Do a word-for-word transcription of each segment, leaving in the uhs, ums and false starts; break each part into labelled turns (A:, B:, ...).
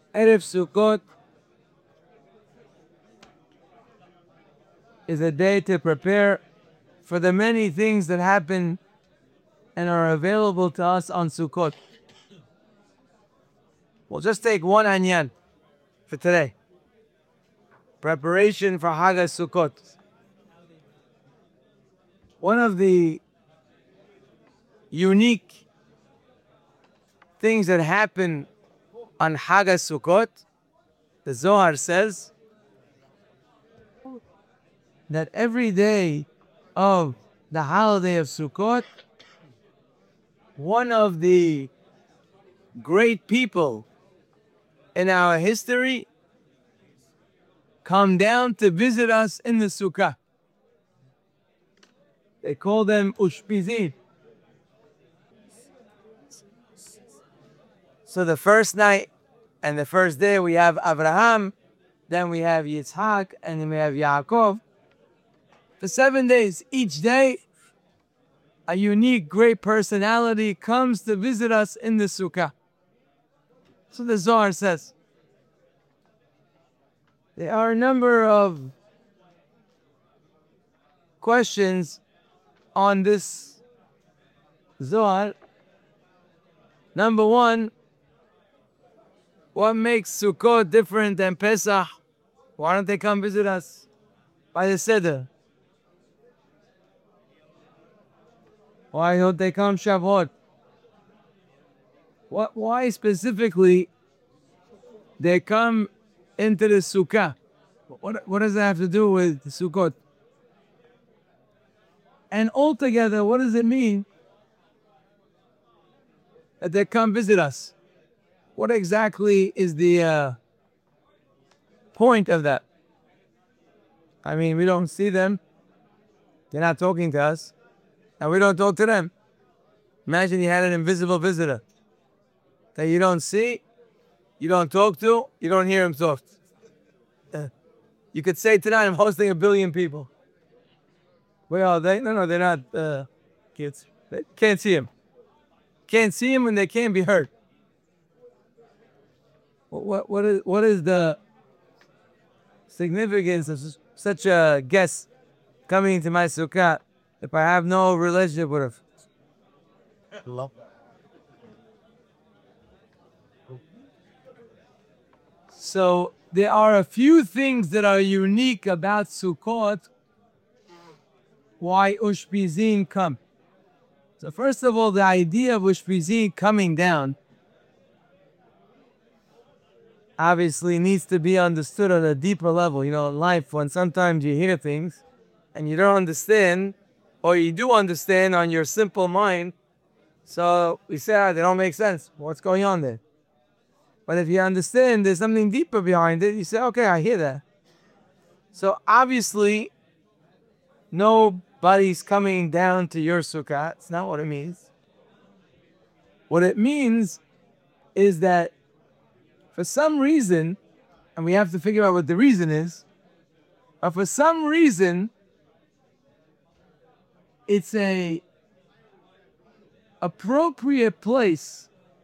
A: Erev Sukkot is a day to prepare for the many things that happen and are available to us on Sukkot. We'll just take one anyan for today. Preparation for Hag Sukkot. One of the unique things that happen on Hag Sukkot, the Zohar says that every day of the holiday of Sukkot, one of the great people in our history come down to visit us in the Sukkah. They call them Ushpizin. So the first night and the first day we have Abraham, then we have Yitzhak, and then we have Yaakov. For seven days, each day, a unique, great personality comes to visit us in the Sukkah. So the Zohar says. There are a number of questions on this Zohar. Number one, what makes Sukkot different than Pesach? Why don't they come visit us by the Seder? Why don't they come Shavuot? What, why specifically they come into the Sukkah? What, what does that have to do with Sukkot? And altogether, what does it mean that they come visit us? What exactly is the uh, point of that? I mean, we don't see them. They're not talking to us. And we don't talk to them. Imagine you had an invisible visitor that you don't see, you don't talk to, you don't hear him talk. Uh, you could say tonight, I'm hosting a billion people. Where are they? No, no, they're not uh, kids. They can't see him. Can't see him and they can't be heard. What, what, is, what is the significance of such a guest coming into my sukkah if I have no relationship with him? Hello. So there are a few things that are unique about Sukkot, why Ushpizin come. So first of all, the idea of Ushpizin coming down obviously needs to be understood on a deeper level. You know, in life, when sometimes you hear things and you don't understand, or you do understand on your simple mind, so we say, ah, they don't make sense. What's going on there? But if you understand there's something deeper behind it, you say, okay, I hear that. So obviously, nobody's coming down to your sukkah. It's not what it means. What it means is that for some reason, and we have to figure out what the reason is, but for some reason, it's a appropriate place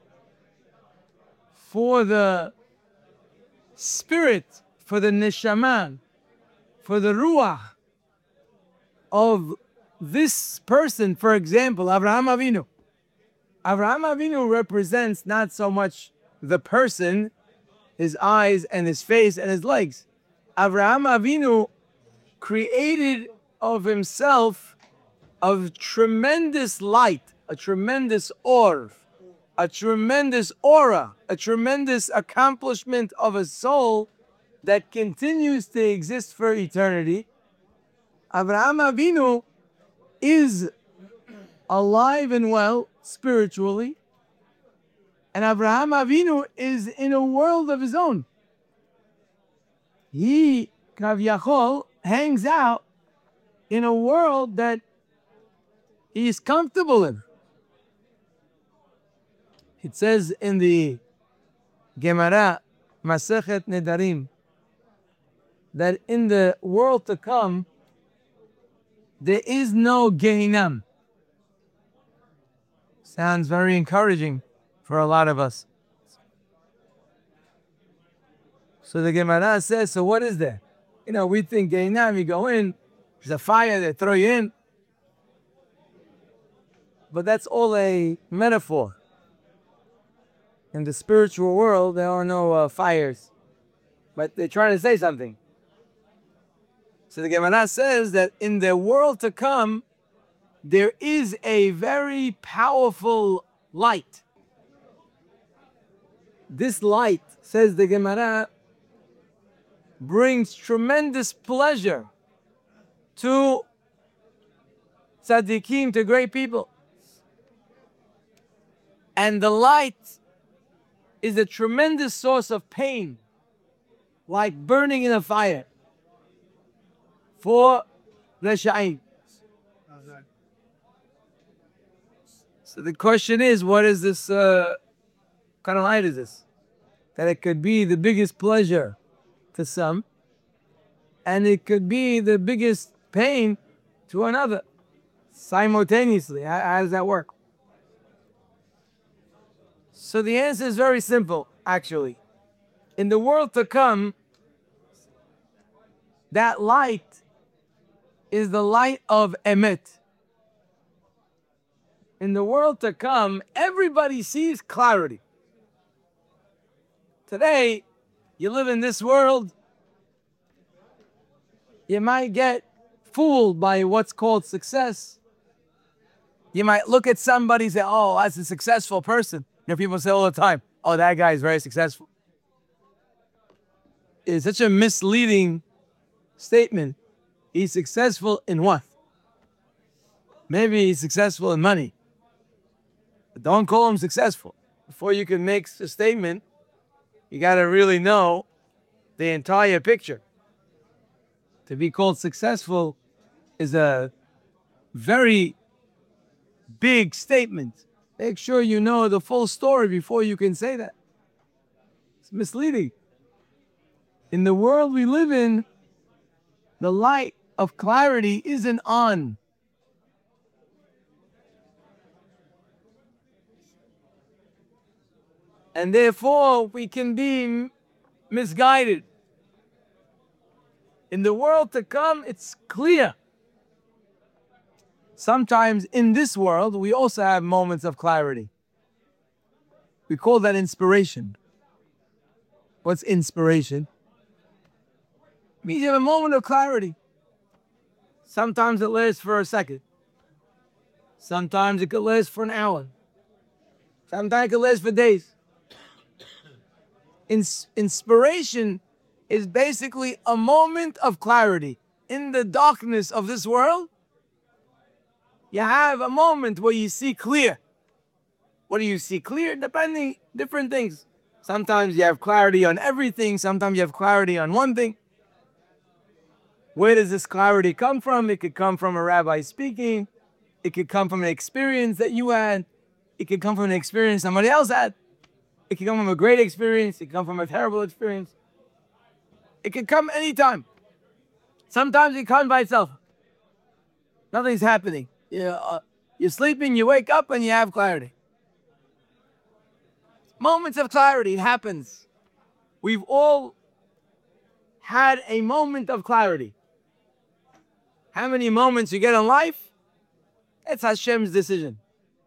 A: for the spirit, for the neshama, for the ruach of this person. For example, Avraham Avinu. Avraham Avinu represents not so much the person, his eyes and his face and his legs. Avraham Avinu created of himself a tremendous light, a tremendous orb, a tremendous aura, a tremendous accomplishment of a soul that continues to exist for eternity. Avraham Avinu is alive and well spiritually, and Avraham Avinu is in a world of his own. He, Kavyachol, hangs out in a world that he is comfortable in. It says in the Gemara, Masechet Nedarim, that in the world to come, there is no Gehinam. Sounds very encouraging for a lot of us. So the Gemara says, so what is that? You know, we think Gehinnom, you go in, there's a fire, they throw you in. But that's all a metaphor. In the spiritual world, there are no uh, fires. But they're trying to say something. So the Gemara says that in the world to come, there is a very powerful light. This light, says the Gemara, brings tremendous pleasure to tzaddikim, to great people. And the light is a tremendous source of pain, like burning in a fire for Resha'im. So the question is, what is this, uh, what kind of light is this? That it could be the biggest pleasure to some, and it could be the biggest pain to another, simultaneously. How, how does that work? So the answer is very simple, actually. In the world to come, that light is the light of Emet. In the world to come, everybody sees clarity. Today, you live in this world, you might get fooled by what's called success. You might look at somebody and say, oh, that's a successful person. You know, people say all the time, oh, that guy is very successful. It's such a misleading statement. He's successful in what? Maybe he's successful in money. But don't call him successful. Before you can make a statement, you got to really know the entire picture. To be called successful is a very big statement. Make sure you know the full story before you can say that. It's misleading. In the world we live in, the light of clarity isn't on. And therefore, we can be misguided. In the world to come, it's clear. Sometimes in this world, we also have moments of clarity. We call that inspiration. What's inspiration? It means you have a moment of clarity. Sometimes it lasts for a second. Sometimes it could last for an hour. Sometimes it could last for days. Ins- inspiration is basically a moment of clarity. In the darkness of this world, you have a moment where you see clear. What do you see clear? Depending, different things. Sometimes you have clarity on everything. Sometimes you have clarity on one thing. Where does this clarity come from? It could come from a rabbi speaking. It could come from an experience that you had. It could come from an experience somebody else had. It could come from a great experience. It could come from a terrible experience. It could come anytime. Sometimes it comes by itself. Nothing's happening. You're, uh, you're sleeping, you wake up, and you have clarity. Moments of clarity, it happens. We've all had a moment of clarity. How many moments you get in life? It's Hashem's decision.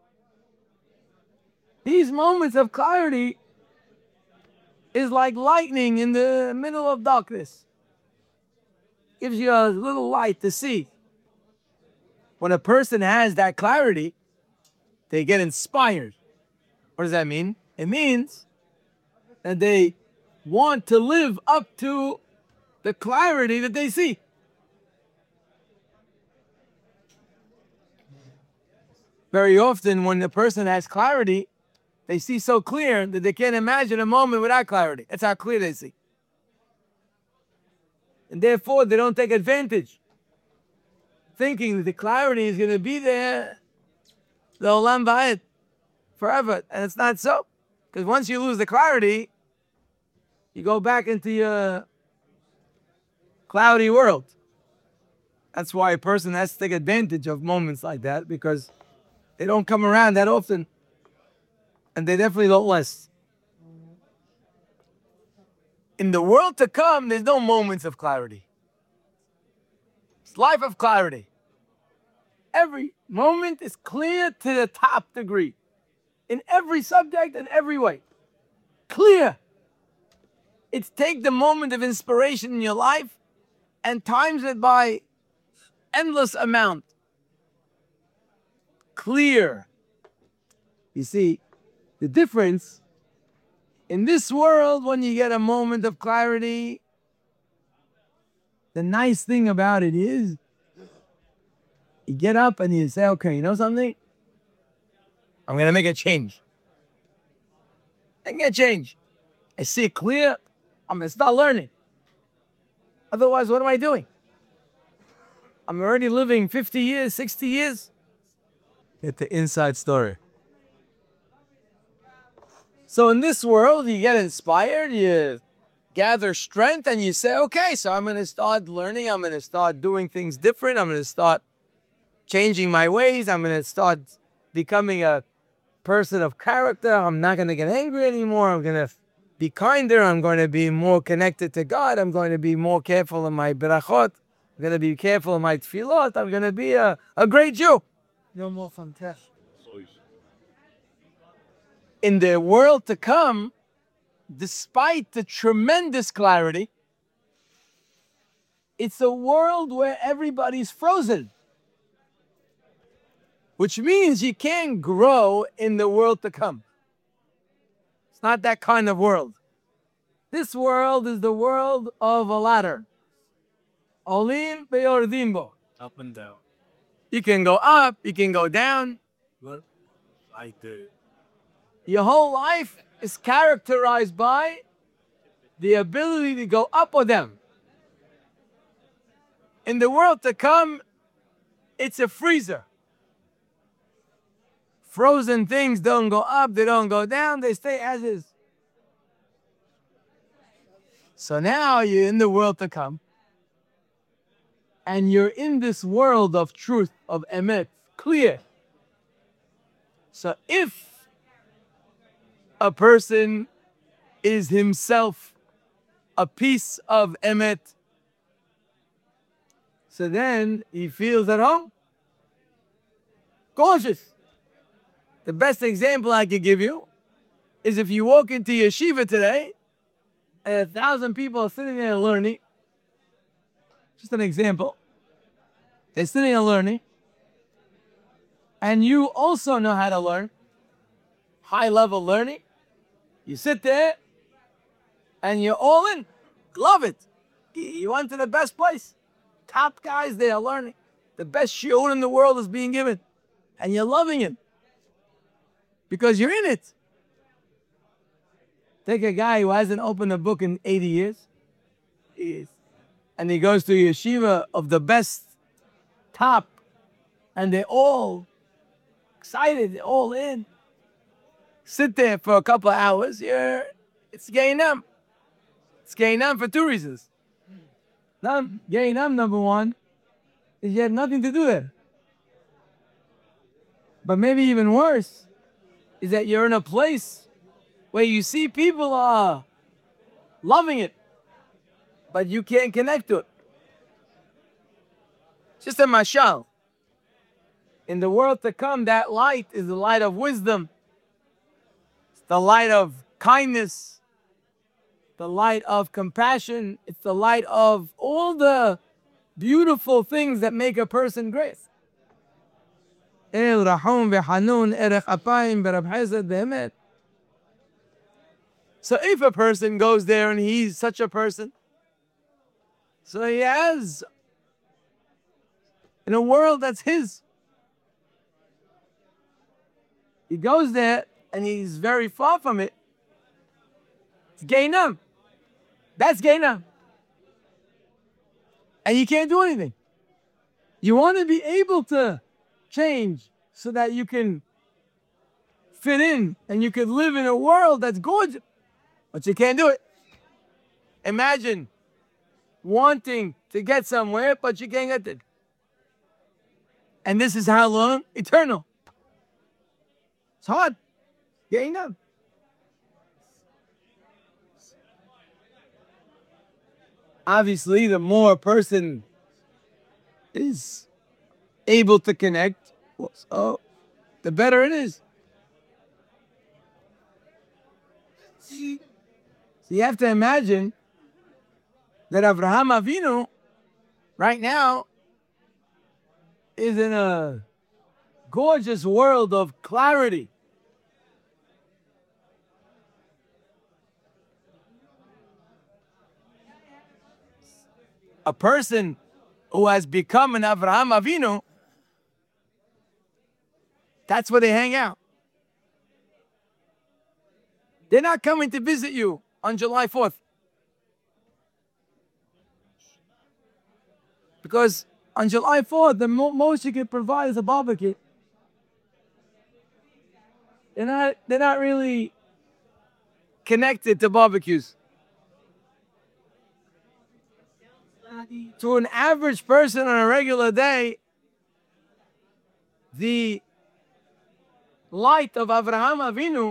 A: These moments of clarity is like lightning in the middle of darkness. Gives you a little light to see. When a person has that clarity, they get inspired. What does that mean? It means that they want to live up to the clarity that they see. Very often when the person has clarity, they see so clear that they can't imagine a moment without clarity. That's how clear they see. And therefore, they don't take advantage, thinking that the clarity is going to be there, the olam va'ed, forever. And it's not so. Because once you lose the clarity, you go back into your cloudy world. That's why a person has to take advantage of moments like that, because they don't come around that often. And they definitely don't last. In the world to come, there's no moments of clarity. It's life of clarity. Every moment is clear to the top degree. In every subject and every way. Clear. It's take the moment of inspiration in your life and times it by endless amount. Clear. You see, the difference in this world, when you get a moment of clarity, the nice thing about it is, you get up and you say, okay, you know something? I'm going to make a change. I can get change. I see it clear. I'm going to start learning. Otherwise, what am I doing? I'm already living fifty years, sixty years. Get the inside story. So in this world, you get inspired, you gather strength, and you say, okay, so I'm going to start learning. I'm going to start doing things different. I'm going to start changing my ways. I'm going to start becoming a person of character. I'm not going to get angry anymore. I'm going to be kinder. I'm going to be more connected to God. I'm going to be more careful in my berachot. I'm going to be careful in my tefillot. I'm going to be a, a great Jew. You're more fantastic. In the world to come, despite the tremendous clarity, it's a world where everybody's frozen. Which means you can't grow in the world to come. It's not that kind of world. This world is the world of a ladder. Olim ve'yordim bo.
B: Up and down.
A: You can go up, you can go down.
B: What? I do.
A: Your whole life is characterized by the ability to go up or down. In the world to come, it's a freezer. Frozen things don't go up, they don't go down, they stay as is. So now you're in the world to come, and you're in this world of truth, of emet, clear. So if a person is himself a piece of emet, so then he feels at home. Gorgeous. The best example I could give you is if you walk into yeshiva today and a thousand people are sitting there learning. Just an example. They're sitting and learning. And you also know how to learn. High level learning. You sit there and you're all in. Love it. You went to the best place. Top guys there learning. The best shiur in the world is being given. And you're loving it. Because you're in it. Take a guy who hasn't opened a book in eighty years. Years. And he goes to a yeshiva of the best top. And they're all excited. They're all in. Sit there for a couple of hours. You're, it's Gainam. It's Gainam for two reasons. Gainam, number one, is you have nothing to do there. But maybe even worse is that you're in a place where you see people are loving it, but you can't connect to it. Just a mashal. In the world to come, that light is the light of wisdom. It's the light of kindness. The light of compassion. It's the light of all the beautiful things that make a person great. So if a person goes there and he's such a person, so he has in a world that's his. He goes there and he's very far from it. It's Gainam. That's Gainam. And you can't do anything. You want to be able to change so that you can fit in and you can live in a world that's gorgeous, but you can't do it. Imagine wanting to get somewhere, but you can't get it. And this is how long? Eternal. It's hard. Getting up. obviously, the more a person is able to connect, so the better it is. So you have to imagine that Avraham Avinu right now is in a gorgeous world of clarity. A person who has become an Avraham Avinu, that's where they hang out. They're not coming to visit you on July fourth. Because on July fourth, the mo- most you can provide is a barbecue. They're not, they're not really connected to barbecues. To an average person on a regular day, the light of Avraham Avinu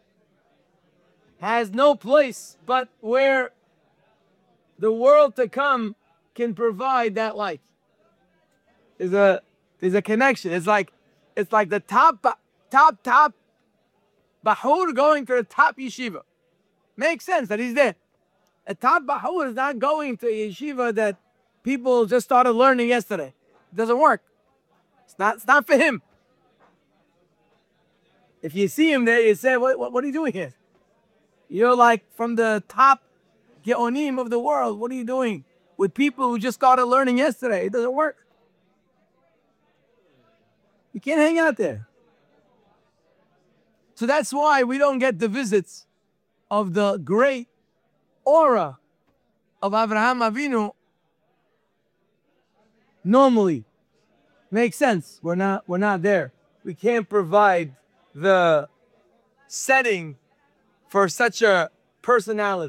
A: has no place but where the world to come can provide that light. There's a there's a connection. It's like it's like the top top top bahur going to the top yeshiva. Makes sense that he's there. A top bahur is not going to a yeshiva that people just started learning yesterday. It doesn't work. It's not it's not for him. If you see him there, you say, what, what, what are you doing here? You're like from the top geonim of the world. What are you doing with people who just started learning yesterday? It doesn't work. You can't hang out there. So that's why we don't get the visits of the great aura of Avraham Avinu normally. Makes sense. We're not, we're not there. We can't provide the setting for such a personality.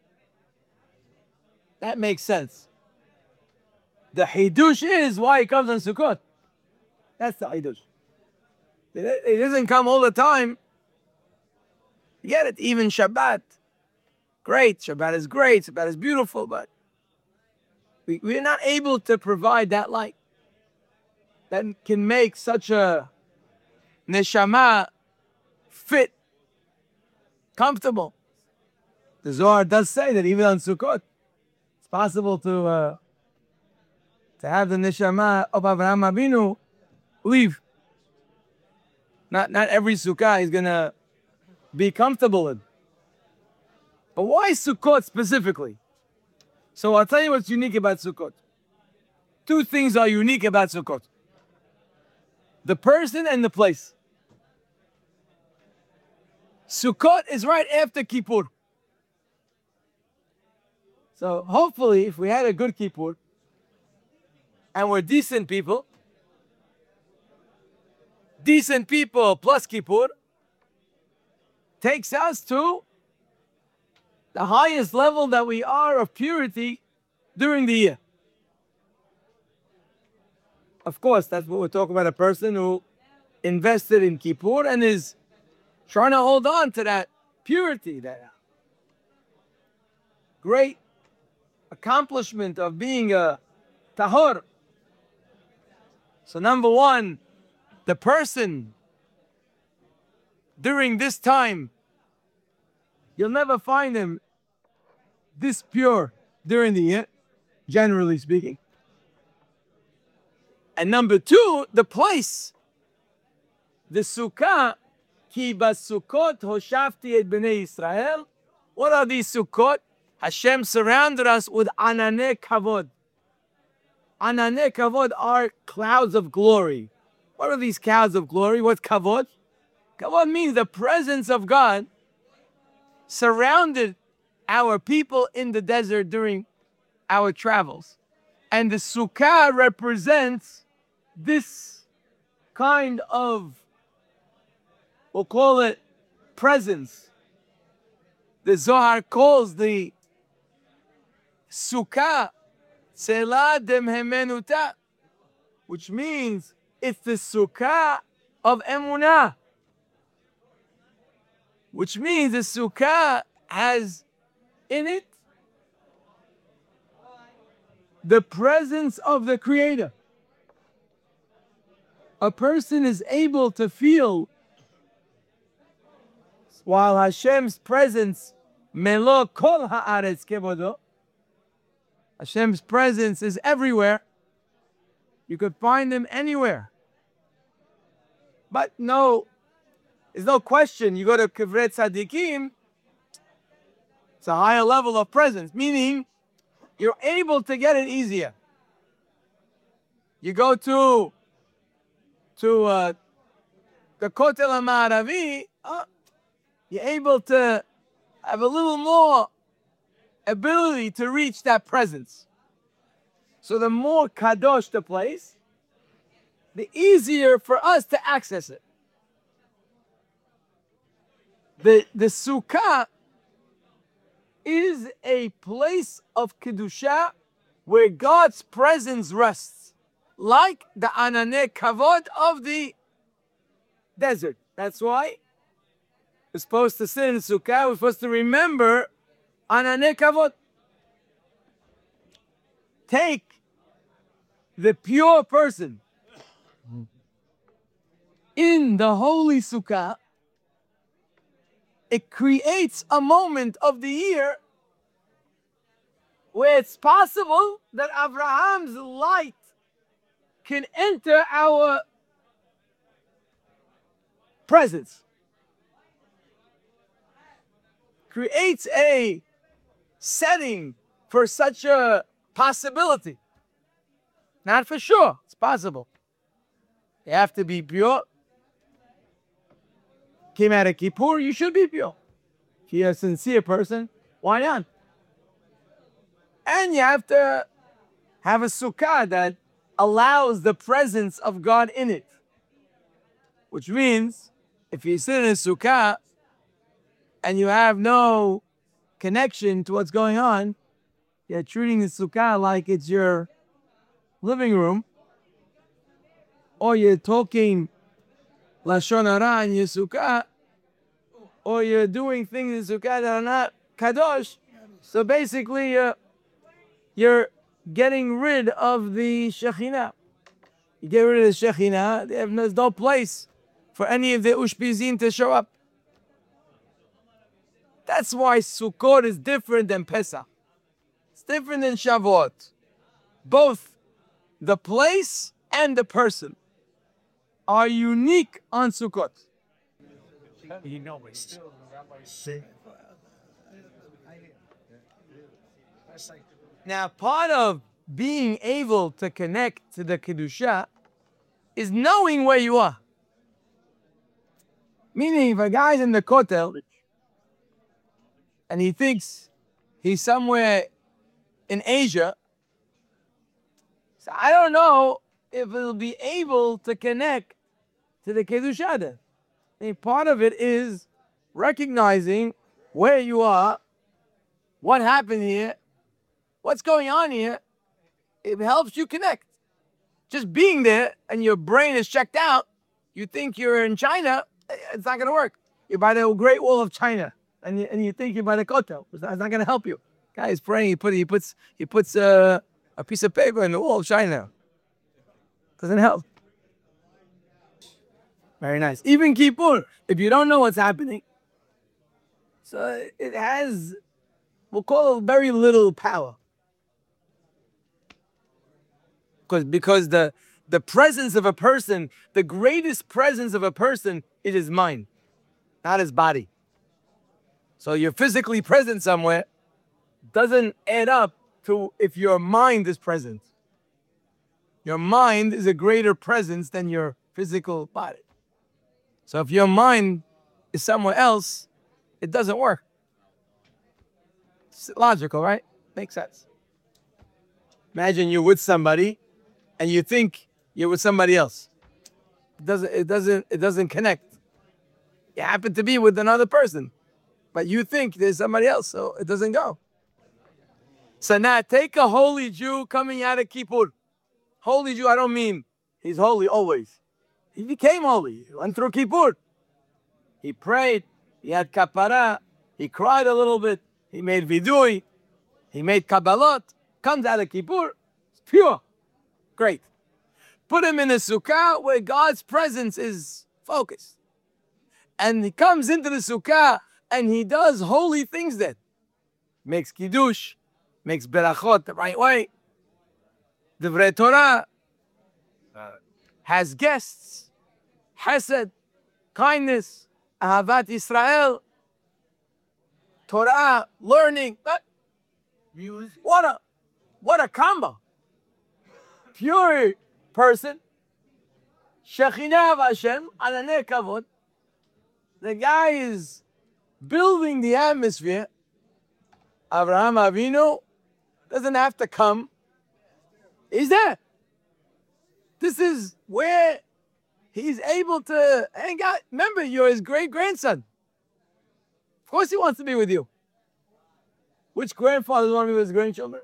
A: That makes sense. The Hidush is why he comes on Sukkot. That's the Hidush. It doesn't come all the time. You get it, even Shabbat. Great, Shabbat is great, Shabbat is beautiful, but we, we're not able to provide that light that can make such a neshama fit, comfortable. The Zohar does say that even on Sukkot, it's possible to uh, to have the neshama of Avraham Avinu leave. Not not every sukkah is gonna be comfortable in. But why Sukkot specifically? So I'll tell you what's unique about Sukkot. Two things are unique about Sukkot: the person and the place. Sukkot is right after Kippur. So hopefully, if we had a good Kippur, and we're decent people, decent people plus Kippur takes us to the highest level that we are of purity during the year. Of course, that's what we're talking about, a person who invested in Kippur and is trying to hold on to that purity, that great accomplishment of being a tahor. So number one, the person during this time, you'll never find him this pure during the year, generally speaking. And number two, the place, the sukkah, ki basukot hoshafti et bnei Israel. What are these sukkot? Hashem surrounded us with anane kavod. Anane kavod are clouds of glory. What are these clouds of glory? What's kavod? Kavod means the presence of God surrounded our people in the desert during our travels. And the sukkah represents this kind of, we'll call it presence. The Zohar calls the sukkah Selah Demhemenuta, which means it's the sukkah of emunah. Which means the sukkah has in it the presence of the Creator. A person is able to feel while Hashem's presence, melo kol haaretz kevodo, Hashem's presence is everywhere. You could find him anywhere. But no, there's no question. You go to Kivret Tzadikim, it's a higher level of presence, meaning you're able to get it easier. You go to to uh, the Kotel HaMa'aravi, uh, you're able to have a little more ability to reach that presence. So the more kadosh the place, the easier for us to access it. The, the sukkah is a place of kedusha where God's presence rests, like the ananei kavod of the desert. That's why we're supposed to sit in the sukkah. We're supposed to remember ananei kavod. Take the pure person in the holy sukkah. It creates a moment of the year where it's possible that Abraham's light can enter our presence. Creates a setting for such a possibility. Not for sure, it's possible. You have to be pure. Came out of Kippur, you should be pure. If you're a sincere person, why not? And you have to have a sukkah that allows the presence of God in it. Which means, if you sit in a sukkah and you have no connection to what's going on, you're treating the sukkah like it's your living room, or you're talking Lashon Hara in your sukkah, or you're doing things in sukkah that are not kadosh. So basically, uh, you're getting rid of the Shekhinah. You get rid of the Shekhinah, there's no place for any of the Ushpizin to show up. That's why Sukkot is different than Pesach. It's different than Shavuot. Both the place and the person are unique on Sukkot.
B: You know it.
A: Now, part of being able to connect to the Kedusha is knowing where you are. Meaning, if a guy's in the Kotel and he thinks he's somewhere in Asia, so I don't know if he'll be able to connect to the Kedusha then. I mean, part of it is recognizing where you are, what happened here, what's going on here. It helps you connect. Just being there and your brain is checked out, you think you're in China, it's not going to work. You're by the Great Wall of China, and you, and you think you're by the Kotel. It's not, not going to help you. Guy is praying. He put he puts he puts uh, a piece of paper in the wall of China. Doesn't help. Very nice. Even Kippur, if you don't know what's happening, so it has, we'll call it very little power. Because because the the presence of a person, the greatest presence of a person is his mind, not his body. So you're physically present somewhere doesn't add up to if your mind is present. Your mind is a greater presence than your physical body. So if your mind is somewhere else, it doesn't work. It's logical, right? Makes sense. Imagine you're with somebody and you think you're with somebody else. It doesn't, it doesn't, it doesn't connect. You happen to be with another person, but you think there's somebody else, so it doesn't go. So now take a holy Jew coming out of Kippur. Holy Jew, I don't mean he's holy always. He became holy. He went through Kippur. He prayed. He had kapara. He cried a little bit. He made vidui. He made kabbalot. Comes out of Kippur. pure. Great. Put him in a sukkah where God's presence is focused. And he comes into the sukkah and he does holy things then. Makes kiddush, makes berachot the right way, divrei Torah, uh, has guests, chesed, kindness, ahavat Israel, Torah, learning. What a, what a combo. Pure person, Shekhinah of Hashem, Ananei Kavod. The guy is building the atmosphere. Avraham Avinu doesn't have to come. He's there. This is where he's able to hang out. Remember, you're his great grandson. Of course, he wants to be with you. Which grandfathers want to be with his grandchildren?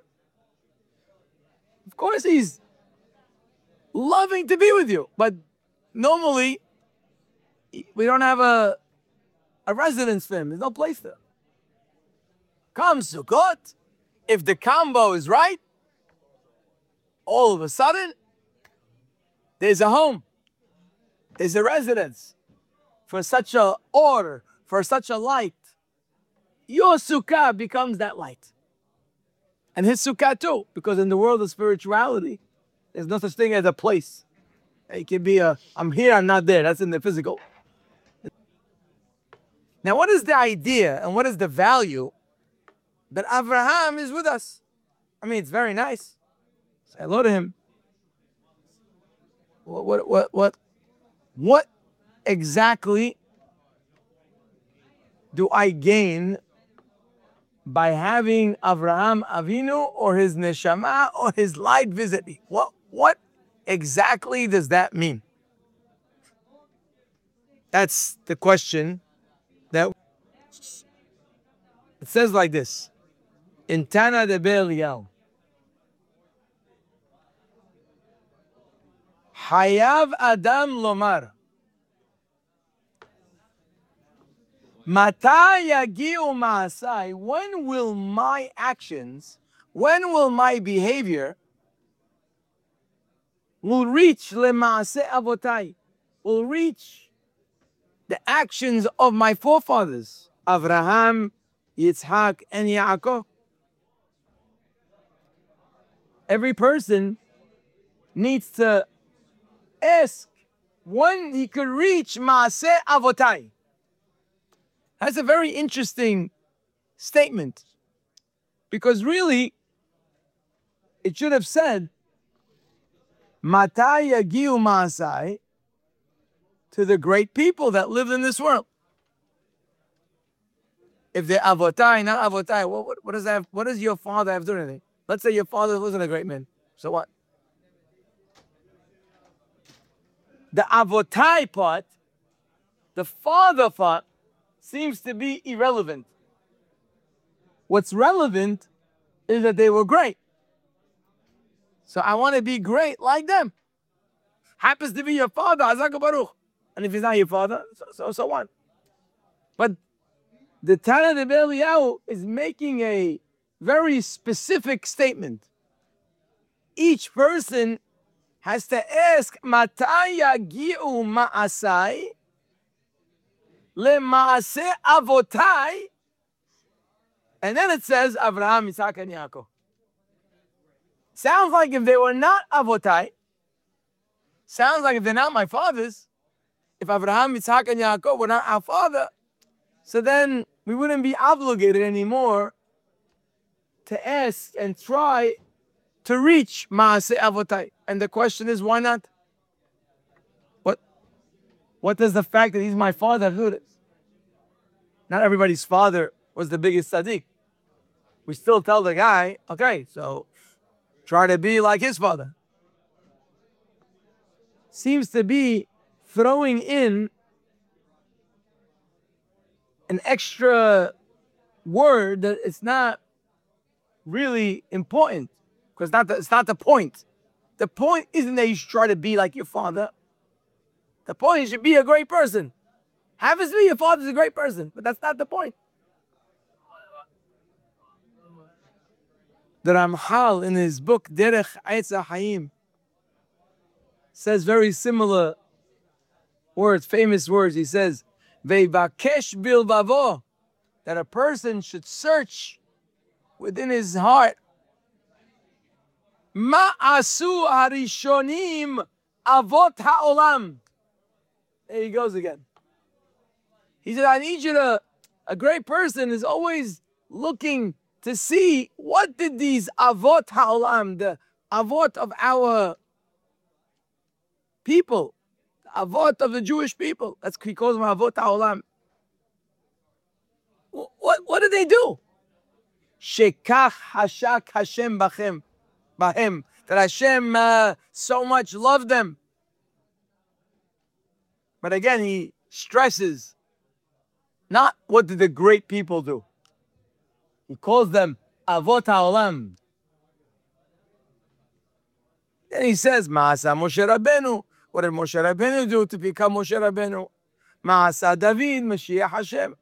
A: Of course, he's loving to be with you. But normally, we don't have a, a residence for him. There's no place there. Come Sukkot, if the combo is right, all of a sudden, there's a home. There's a residence for such a order, for such a light. Your sukkah becomes that light. And his sukkah too, because in the world of spirituality, there's no such thing as a place. It can be a, I'm here, I'm not there. That's in the physical. Now, what is the idea and what is the value that Avraham is with us? I mean, it's very nice. Say hello to him. What, what, what, what, what exactly do I gain by having Avraham Avinu or his neshama or his light visit me? What, what exactly does that mean? That's the question that it says like this in Tana de Belial. Hayav Adam Lomar. Mata yagiu ma'asai. When will my actions, when will my behavior will reach lema'aseh avotai, will reach the actions of my forefathers, Avraham, Yitzhak, and Yaakov. Every person needs to ask when he could reach Maaseh Avotai. That's a very interesting statement. Because really, it should have said, Matai Yagiu Maasai, to the great people that lived in this world. If they're Avotai, not Avotai, what, what, what does that have, what does your father have to do with anything? Let's say your father wasn't a great man. So what? The Avotai part, the father part, seems to be irrelevant. What's relevant is that they were great. So I want to be great like them. Happens to be your father, Hazak Baruch. And if he's not your father, so, so, so what? But the Tana de Belial is making a very specific statement. Each person has to ask, Matai yagiu ma'asai le'maaseh avotai, and then it says Avraham, Yitzhak, and Yaakov. Sounds like if they were not avotai, sounds like if they're not my fathers, if Avraham, Yitzhak, and Yaakov were not our father, so then we wouldn't be obligated anymore to ask and try to reach Maaseh Avotai. And the question is, why not? What, what does the fact that he's my father do this? Not everybody's father was the biggest tzaddik. We still tell the guy, okay, so try to be like his father. Seems to be throwing in an extra word that it's not really important, because not the, it's not the point. The point isn't that you should try to be like your father. The point is you should be a great person. Happens to be your father's a great person, but that's not the point. The Ramchal in his book Derech Eitz HaChaim says very similar words, famous words. He says, Veivakesh bilvavo, that a person should search within his heart. Ma asu harishonim avot ha'olam. There he goes again. He said, I need you to, a great person is always looking to see what did these avot ha'olam, the avot of our people, the avot of the Jewish people, that's he calls them avot ha'olam. What, what did they do? Shekach hashak Hashem bachem, bahem, that Hashem uh, so much loved them. But again, he stresses, not what did the great people do. He calls them avot ha'olam. Then he says, Ma'asa Moshe Rabbeinu. What did Moshe Rabbeinu do to become Moshe Rabbeinu? Ma'asa David, Mashiach Hashem.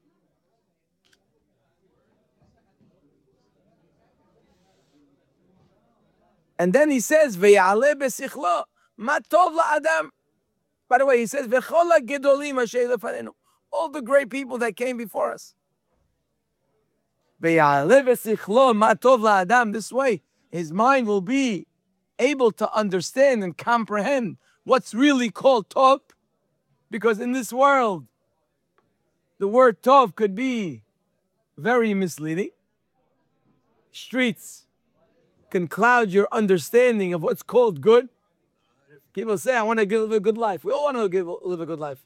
A: And then he says, Ve'ya'aleh b'sichlo, ma tov la'adam. By the way, he says, Ve'chol ha'gedolim asher lefanenu. All the great people that came before us. Ve'ya'aleh b'sichlo, ma tov la'adam. This way, his mind will be able to understand and comprehend what's really called tov. Because in this world, the word tov could be very misleading. Streets can cloud your understanding of what's called good. People say, I want to live a good life. We all want to give, live a good life.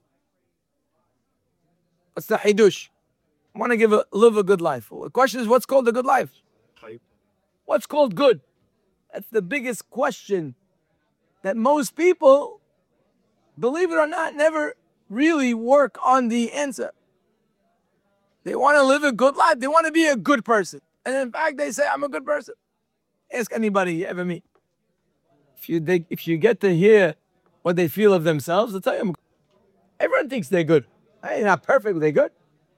A: What's the hidush? I want to give a, live a good life. Well, the question is, what's called a good life? What's called good? That's the biggest question that most people, believe it or not, never really work on the answer. They want to live a good life. They want to be a good person. And in fact, they say, I'm a good person. Ask anybody you ever meet. If you dig, if you get to hear what they feel of themselves, they'll tell you, everyone thinks they're good. They're not perfect, but they're good.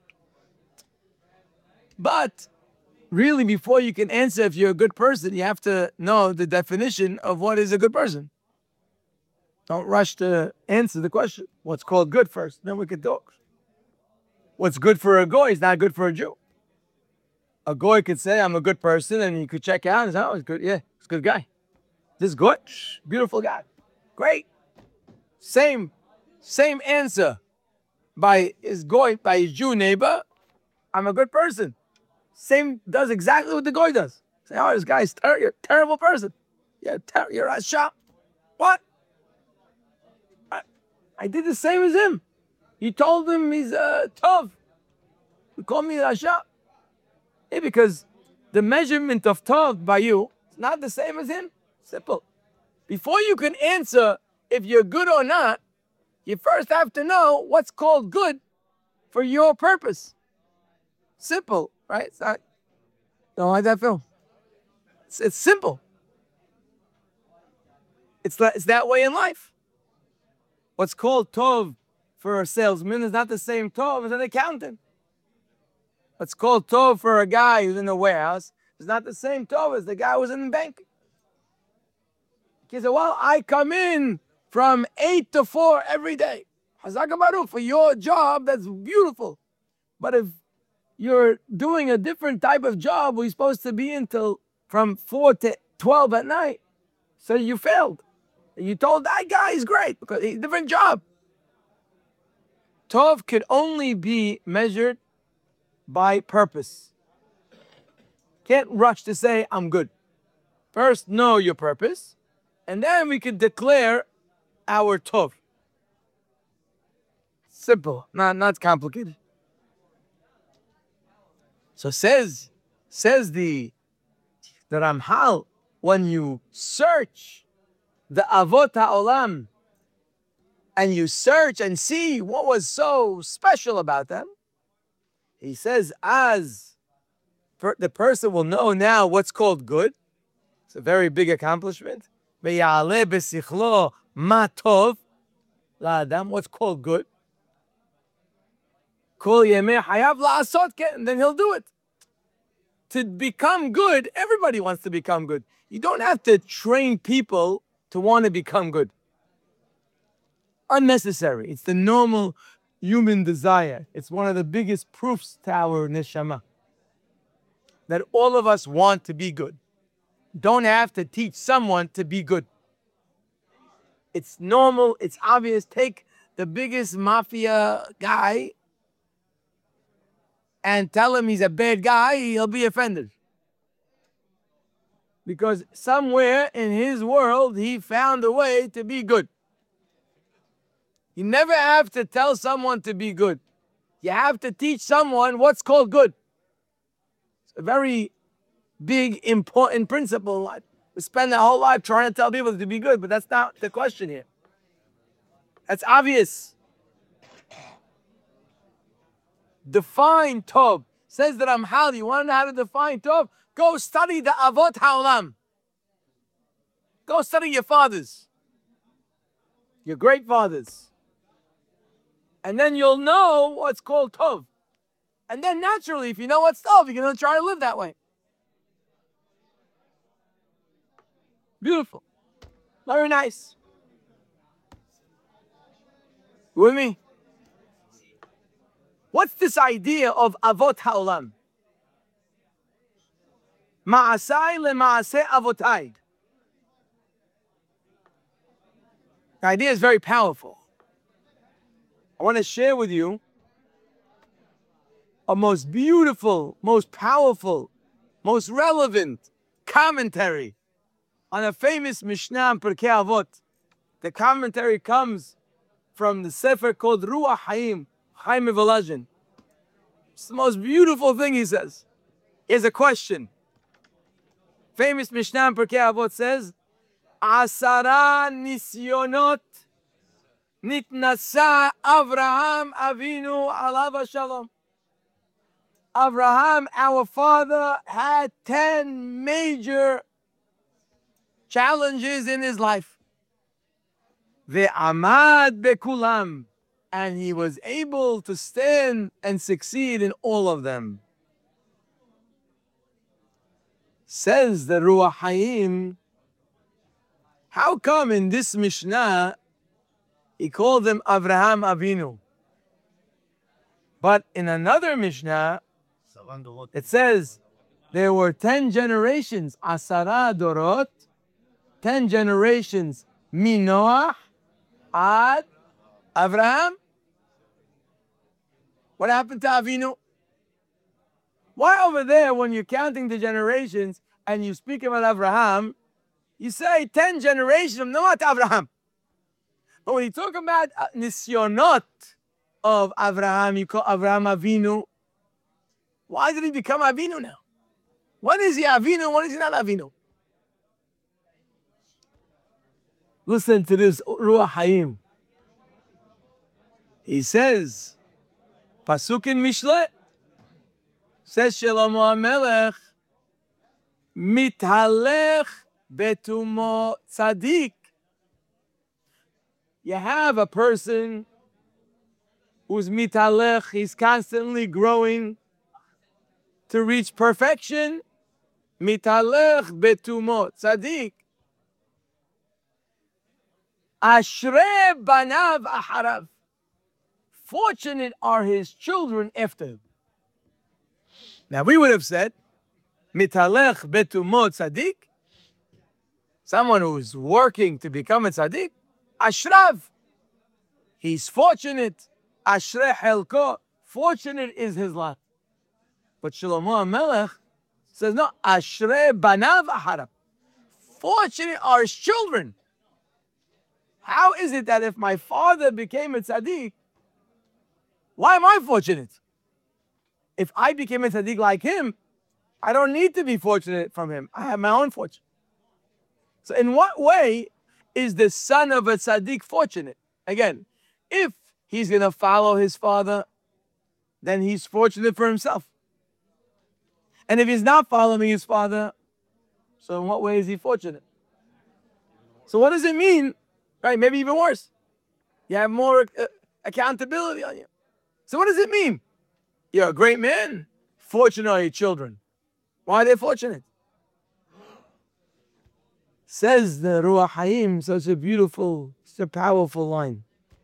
A: But really, before you can answer if you're a good person, you have to know the definition of what is a good person. Don't rush to answer the question. What's called good first, then we can talk. What's good for a goy is not good for a Jew. A goy could say, I'm a good person, and you could check out and say, oh, it's good. Yeah, it's a good guy. This good, beautiful guy. Great. Same, same answer by his goy, by his Jew neighbor. I'm a good person. Same, does exactly what the goy does. Say, oh, this guy's ter- you're a terrible person. You're, ter- you're a shop. What? I, I did the same as him. You told him he's uh, tough. You call me Rasha. Yeah, because the measurement of tov by you is not the same as him. Simple. Before you can answer if you're good or not, you first have to know what's called good for your purpose. Simple, right? It's not, don't like that film. It's, it's simple. It's that, it's that way in life. What's called tov for a salesman is not the same tov as an accountant. What's called tov for a guy who's in the warehouse is not the same tov as the guy who's in the bank. He said, well, I come in from eight to four every day. Hazak Baruch, for your job, that's beautiful. But if you're doing a different type of job, we're supposed to be until from four to twelve at night, so you failed. You told that guy he's great because he's a different job. Tov could only be measured by purpose. Can't rush to say, I'm good. First, know your purpose, and then we can declare our tov. Simple, not, not complicated. So says, says the, the Ramchal, when you search the Avot HaOlam, and you search and see what was so special about them, he says, as per, the person will know now what's called good. It's a very big accomplishment. Ve'ya'aleh b'sichlo ma tov la'adam, what's called good. Kol yemei hayav la'asot ken, then he'll do it. to become good, everybody wants to become good. You don't have to train people to want to become good. Unnecessary. It's the normal human desire. It's one of the biggest proofs to our neshama that all of us want to be good. Don't have to teach someone to be good. It's normal, it's obvious. Take the biggest mafia guy and tell him he's a bad guy, he'll be offended. Because somewhere in his world, he found a way to be good. You never have to tell someone to be good. You have to teach someone what's called good. It's a very big, important principle in life. We spend our whole life trying to tell people to be good, but that's not the question here. That's obvious. Define Tov. Says that Ramchal, you want to know how to define Tov? Go study the Avot HaOlam. Go study your fathers. Your great fathers. And then you'll know what's called Tov. And then naturally, if you know what's Tov, you're going to try to live that way. Beautiful. Very nice. You with me? What's this idea of Avot HaOlam? Ma'asai le'ma'aseh avotai. The idea is very powerful. I want to share with you a most beautiful, most powerful, most relevant commentary on a famous Mishnah in Pirkei Avot. The commentary comes from the Sefer called Ruach Hayim, Chaim Volozhin. It's the most beautiful thing he says. Here's a question. Famous Mishnah in Pirkei Avot says, Asara nisyonot nitnasa Avraham Avinu alav shalom. Avraham, our father, had ten major challenges in his life. Ve'amad bekulam. And he was able to stand and succeed in all of them. Says the Ruach Hayim, how come in this Mishnah he called them Avraham Avinu? But in another Mishnah, it says there were ten generations, Asara Dorot, ten generations, Minoach, Ad, Avraham. What happened to Avinu? Why over there, when you're counting the generations and you speak about Avraham, you say ten generations of Noah to Avraham. But when you talk about uh, Nisyonot of Avraham, you call Avraham Avinu. Why did he become Avinu now? When is he Avinu? When is he not Avinu? Listen to this Ruach Hayim. He says, Pasuk in Mishle, says Shlomo HaMelech, mithalech betumo tzaddik. You have a person who's mithalech, he's constantly growing to reach perfection. Mithalech betumo tzaddik. Ashrei banav aharav. Fortunate are his children after him. Now we would have said, mitalech betumo tzaddik, someone who is working to become a tzaddik, ashrav, he's fortunate, ashrei helko, fortunate is his lot. But Shlomo HaMelech says, no, ashrei banav aharav, fortunate are his children. How is it that if my father became a tzaddik, why am I fortunate? If I became a tzaddik like him, I don't need to be fortunate from him. I have my own fortune. So in what way is the son of a tzaddik fortunate? Again, if he's going to follow his father, then he's fortunate for himself. And if he's not following his father, so in what way is he fortunate? So what does it mean? Right, maybe even worse. You have more uh, accountability on you. So what does it mean? You're a great man. Fortunate are your children. Why are they fortunate? Says the Ruach Hayim, such a beautiful, such a powerful line.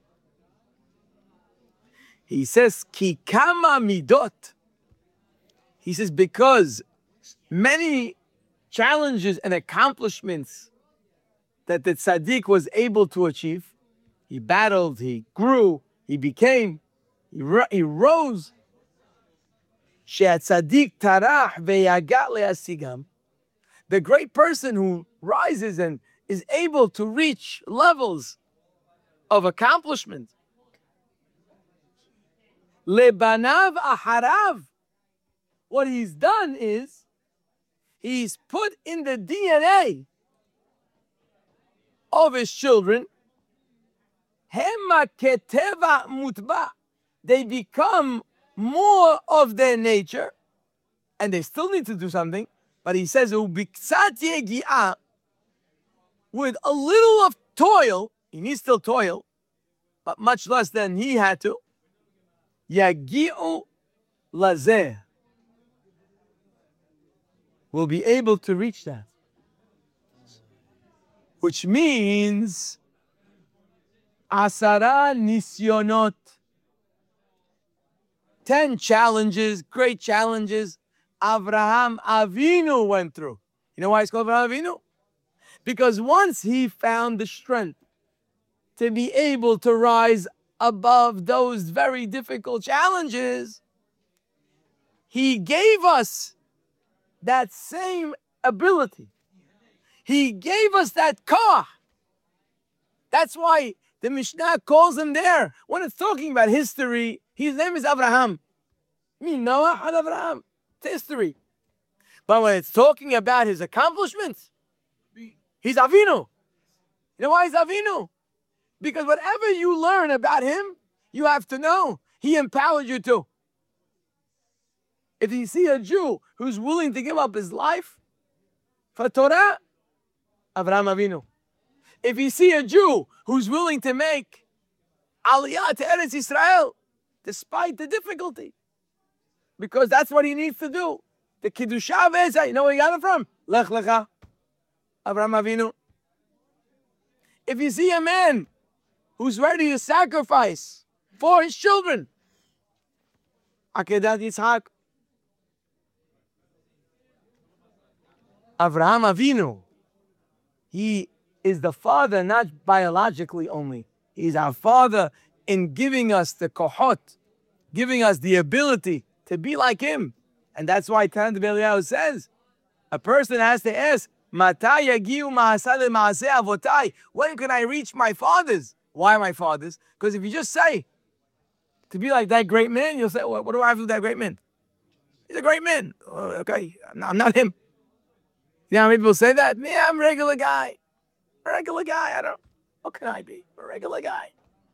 A: He says, Ki kama midot. He says, because many challenges and accomplishments that the tzaddik was able to achieve, he battled, he grew, he became, he, ro- he rose. She'atzadik tarach ve'yagat le'asigam. The great person who rises and is able to reach levels of accomplishment. Lebanav aharav. What he's done is he's put in the D N A of his children. Hema keteva mutba. They become more of their nature, and they still need to do something. But he says, with a little of toil, he needs still toil, but much less than he had to. Yagi'u lazeh. Will be able to reach that. Which means, asara nisyonot. Ten challenges, great challenges, Avraham Avinu went through. You know why it's called Avraham Avinu? Because once he found the strength to be able to rise above those very difficult challenges, he gave us that same ability. He gave us that koach. That's why the Mishnah calls him there. When it's talking about history, his name is Avraham. I mean, Noah and Avraham. History. But when it's talking about his accomplishments, he's Avinu. You know why he's Avinu? Because whatever you learn about him, you have to know he empowered you to. If you see a Jew who's willing to give up his life for Torah, Avraham Avinu. If you see a Jew who's willing to make Aliyah to Eretz Yisrael, despite the difficulty, because that's what he needs to do. The Kiddusha V'ezah, you know where he got it from? Lech Lecha, Avraham Avinu. If you see a man who's ready to sacrifice for his children, Akedat Yitzhak, Avraham Avinu, he is the father not biologically only. He's our father in giving us the kohot, giving us the ability to be like him. And that's why Tanit Belial says, a person has to ask, Matai yagiu ma'aseh le'ma'aseh avotai? When can I reach my fathers? Why my fathers? Because if you just say, to be like that great man, you'll say, well, what do I have to do with that great man? He's a great man. Oh, okay, I'm not, I'm not him. You know how many people say that? Yeah, I'm a regular guy. A regular guy, I don't, what can I be? A regular guy.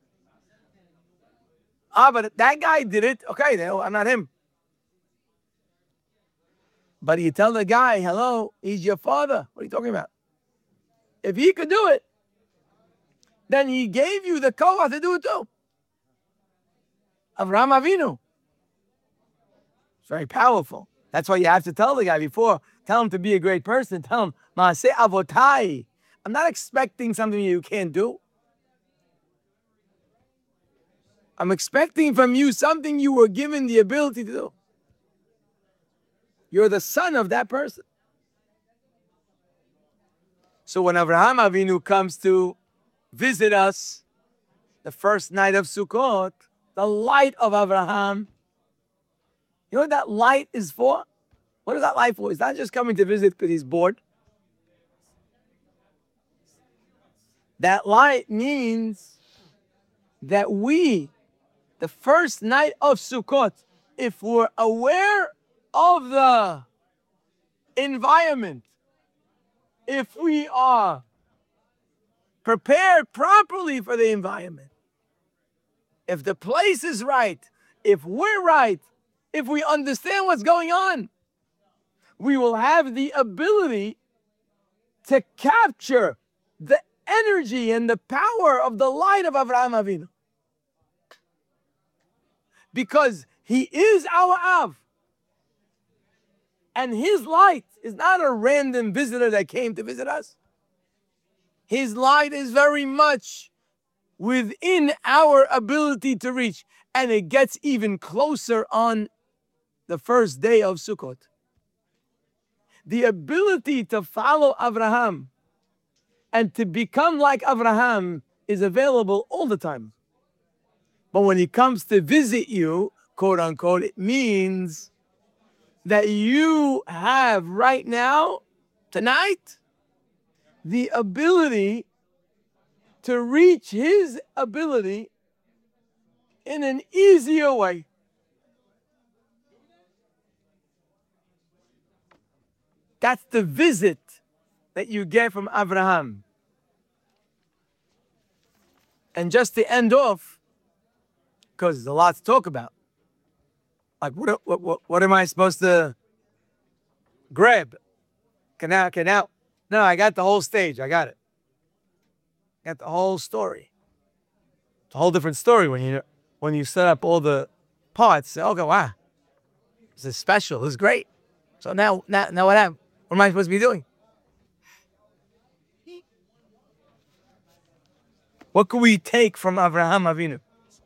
A: Ah, but that guy did it. Okay, no, I'm not him. But you tell the guy, hello, he's your father. What are you talking about? If he could do it, then he gave you the koach to do it too. Avraham Avinu. It's very powerful. That's why you have to tell the guy before. Tell him to be a great person. Tell him, Maaseh avotai. I'm not expecting something you can't do. I'm expecting from you something you were given the ability to do. You're the son of that person. So when Avraham Avinu comes to visit us, the first night of Sukkot, the light of Avraham, you know what that light is for? What is that light for? He's not just coming to visit because he's bored. That light means that we, the first night of Sukkot, if we're aware of the environment, if we are prepared properly for the environment, if the place is right, if we're right, if we understand what's going on, we will have the ability to capture the energy and the power of the light of Avraham Avinu. Because he is our Av. And his light is not a random visitor that came to visit us. His light is very much within our ability to reach. And it gets even closer on the first day of Sukkot. The ability to follow Abraham and to become like Abraham is available all the time. But when he comes to visit you, quote unquote, it means that you have right now, tonight, the ability to reach his ability in an easier way. That's the visit that you get from Abraham. And just to end off, because there's a lot to talk about, like what what what, what am I supposed to grab? Can now, can now? No, I got the whole stage. I got it. Got the whole story. It's a whole different story when you when you set up all the parts. Okay, wow, this is special. This is great. So now, now, now what am? What am I supposed to be doing? What can we take from Avraham Avinu?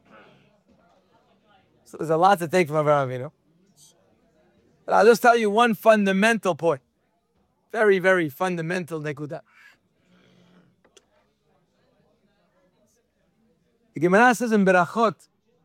A: So there's a lot to take from Avraham Avinu. But I'll just tell you one fundamental point. Very, very fundamental nekuda. The Gemara says in Berachot,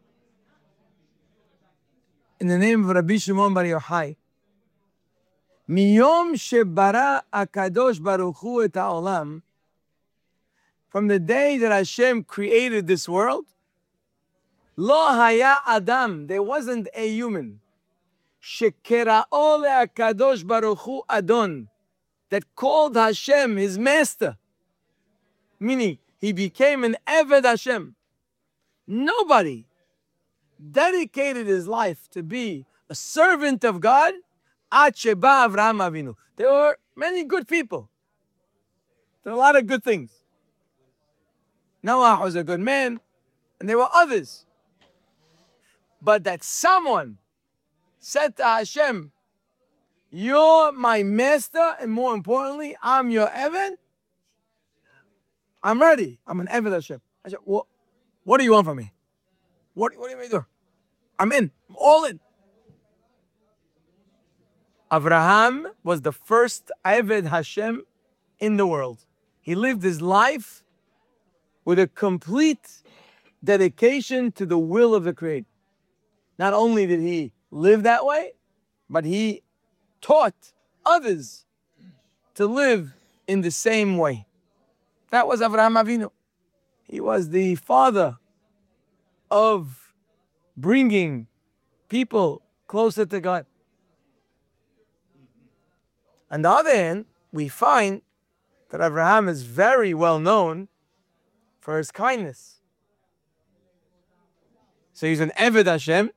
A: in the name of Rabbi Shimon Bar Yochai, Miyom shebara akadosh baruch hu et ha'olam, from the day that Hashem created this world, lo haya adam, there wasn't a human, shekera'o le'akadosh baruch hu adon, that called Hashem his master, meaning he became an Eved Hashem. Nobody dedicated his life to be a servant of God. Ad sheba Avraham Avinu. There were many good people. There were a lot of good things. Noah was a good man, and there were others. But that someone said to Hashem, you're my master, and more importantly, I'm your Eved. I'm ready. I'm an Eved Hashem. I said, what, what do you want from me? What, what do you want me to do? I'm in. I'm all in. Avraham was the first Eved Hashem in the world. He lived his life with a complete dedication to the will of the Creator. Not only did he live that way, but he taught others to live in the same way. That was Avraham Avinu. He was the father of bringing people closer to God. On the other hand, we find that Avraham is very well known for his kindness. So he's an Eved Hashem.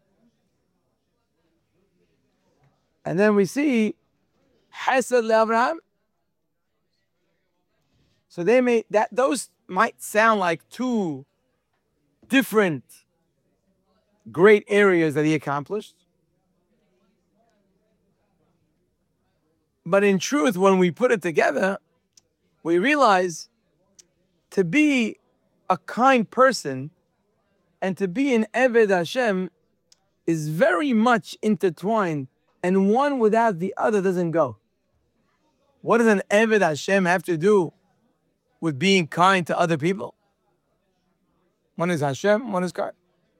A: And then we see Hesed LeAvraham. So they may that those might sound like two different great areas that he accomplished. But in truth, when we put it together, we realize to be a kind person and to be an Eved Hashem is very much intertwined, and one without the other doesn't go. What does an Eved Hashem have to do with being kind to other people? One is Hashem, one is God.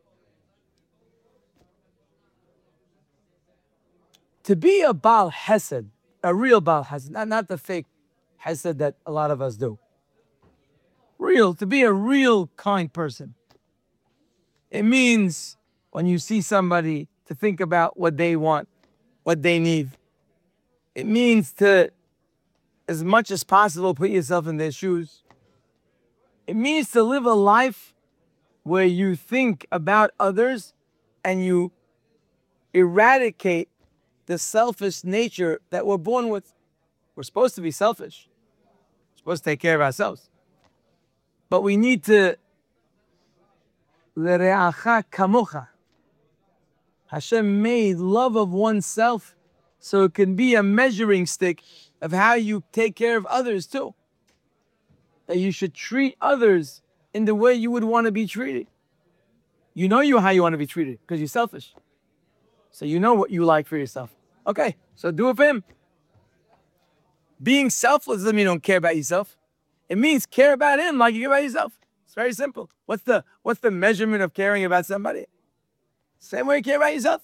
A: To be a Baal Hesed, a real Baal Hesed, not, not the fake Hesed that a lot of us do. Real, to be a real kind person. It means when you see somebody to think about what they want, what they need. It means to, as much as possible, put yourself in their shoes. It means to live a life where you think about others and you eradicate the selfish nature that we're born with. We're supposed to be selfish. We're supposed to take care of ourselves. But we need to L're'acha kamocha. Hashem made love of oneself So it can be a measuring stick of how you take care of others too. That you should treat others in the way you would want to be treated. You know you how you want to be treated because you're selfish. So you know what you like for yourself. Okay, so do it for him. Being selfless doesn't mean you don't care about yourself. It means care about him like you care about yourself. It's very simple. What's the what's the measurement of caring about somebody? Same way you care about yourself.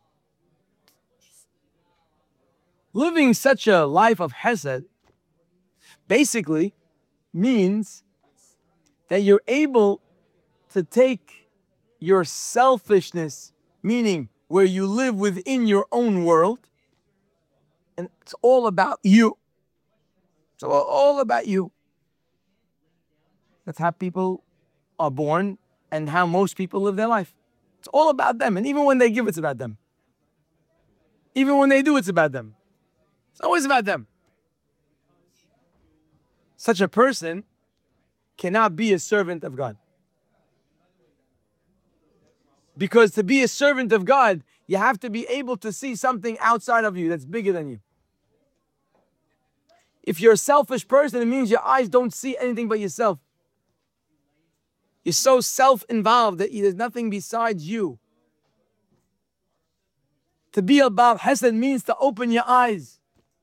A: Living such a life of hesed basically means that you're able to take your selfishness, meaning where you live within your own world, and it's all about you. It's all, all about you. That's how people are born and how most people live their life. It's all about them. And even when they give, it's about them. Even when they do, it's about them. It's always about them. Such a person cannot be a servant of God. Because to be a servant of God, you have to be able to see something outside of you that's bigger than you. If you're a selfish person, it means your eyes don't see anything but yourself. You're so self-involved that there's nothing besides you. To be about Hesed means to open your eyes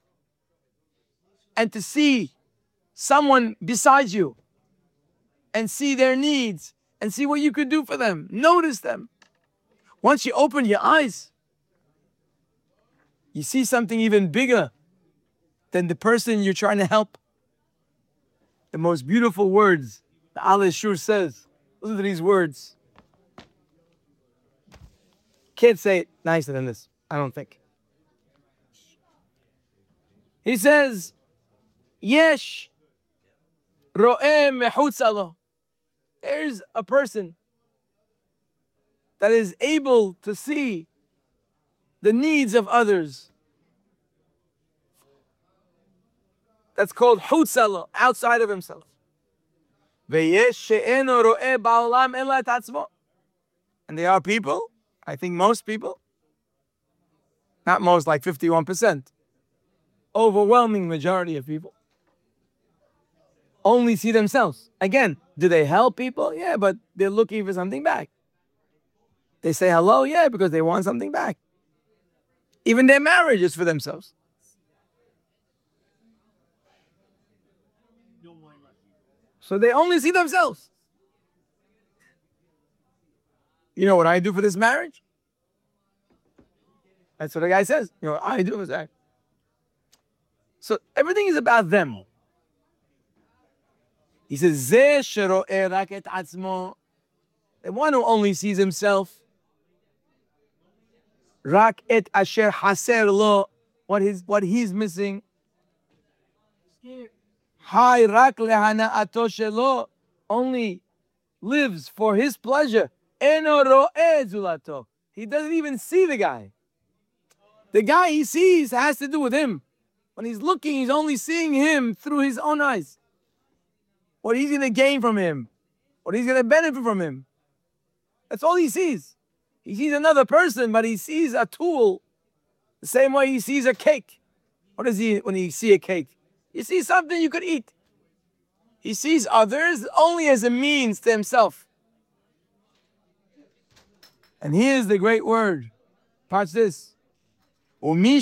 A: and to see someone besides you and see their needs and see what you could do for them. Notice them. Once you open your eyes, you see something even bigger than the person you're trying to help. The most beautiful words, the Al Shur says, listen to these words. Can't say it nicer than this, I don't think. He says, Yesh ro'eh mehutz alo. There's a person that is able to see the needs of others. That's called hutzalo, outside of himself. And there are people, I think most people, not most, like fifty-one percent, overwhelming majority of people, only see themselves. Again, do they help people? Yeah, but they're looking for something back. They say hello, yeah, because they want something back. Even their marriage is for themselves. So they only see themselves. You know what I do for this marriage? That's what the guy says. You know what I do is that. So everything is about them. He says, the one who only sees himself, rak et asher haser lo, what his what he's missing. Hay rak lehana'ato shelo, only lives for his pleasure. Eno ro'eh zulato. He doesn't even see the guy. The guy he sees has to do with him. When he's looking, he's only seeing him through his own eyes. What he's going to gain from him. What he's going to benefit from him. That's all he sees. He sees another person, but he sees a tool the same way he sees a cake. What does he, when he see a cake? He sees something you could eat. He sees others only as a means to himself. And here's the great word. Watch this. And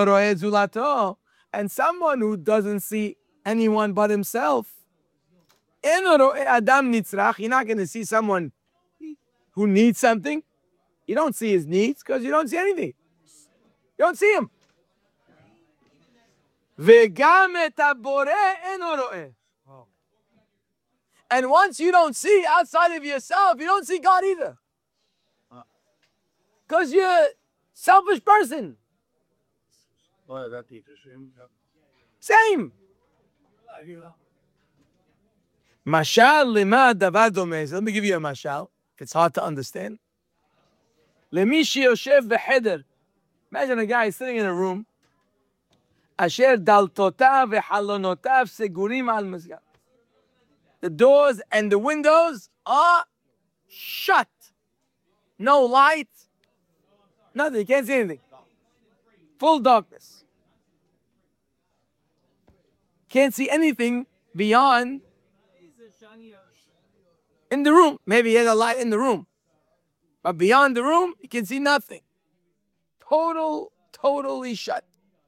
A: someone who doesn't see anyone but himself, you're not going to see someone who needs something. You don't see his needs because you don't see anything. You don't see him. And once you don't see outside of yourself, you don't see God either. Because you're a selfish person. Same. Mashal lima davar domez. Let me give you a mashal. It's hard to understand. Lemishi yoshev v'cheder. Imagine a guy sitting in a room. Asher daltotav v'halonotav segurim al mizgah. The doors and the windows are shut. No light. Nothing. You can't see anything. Full darkness. Can't see anything beyond in the room. Maybe he has a light in the room. But beyond the room, you can see nothing. Total, totally shut.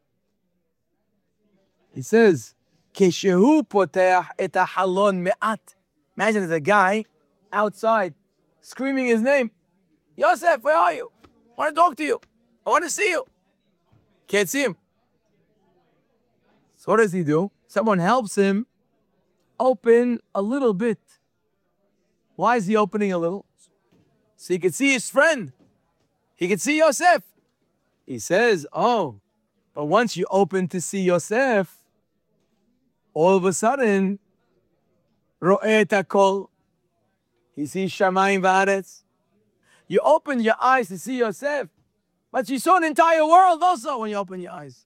A: He says, Keshehu poteh et halon me'at. Imagine there's a guy outside screaming his name. Yosef, where are you? I want to talk to you. I want to see you. Can't see him. So what does he do? Someone helps him open a little bit. Why is he opening a little? So he can see his friend. He can see Yosef. He says, oh, but once you open to see Yosef, all of a sudden, ro'eh takol. He sees Shamayim v'aretz. You open your eyes to see Yosef, but you saw an entire world also when you open your eyes.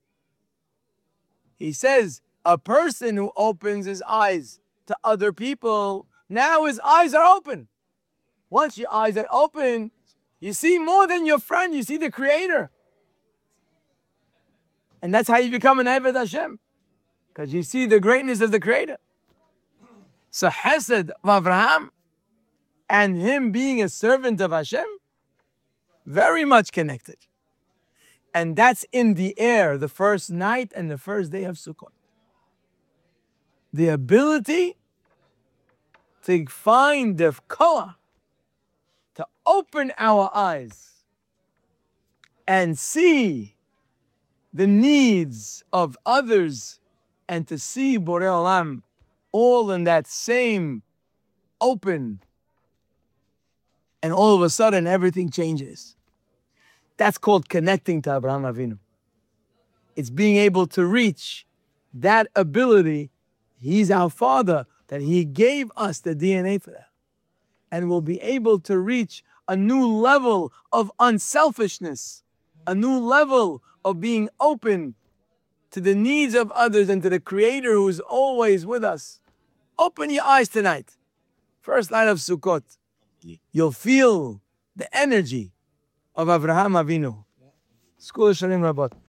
A: He says, a person who opens his eyes to other people, now his eyes are open. Once your eyes are open, you see more than your friend, you see the Creator. And that's how you become an Eved Hashem, because you see the greatness of the Creator. So Chesed of Avraham and him being a servant of Hashem, very much connected. And that's in the air, the first night and the first day of Sukkot. The ability to find the koah, to open our eyes and see the needs of others and to see Borei Olam all in that same open, and all of a sudden everything changes. That's called connecting to Abraham Avinu. It's being able to reach that ability. He's our Father, that He gave us the D N A for that. And we'll be able to reach a new level of unselfishness, a new level of being open to the needs of others and to the Creator who is always with us. Open your eyes tonight. First night of Sukkot. You'll feel the energy of Avraham Avinu. Skol Shalom Rabot.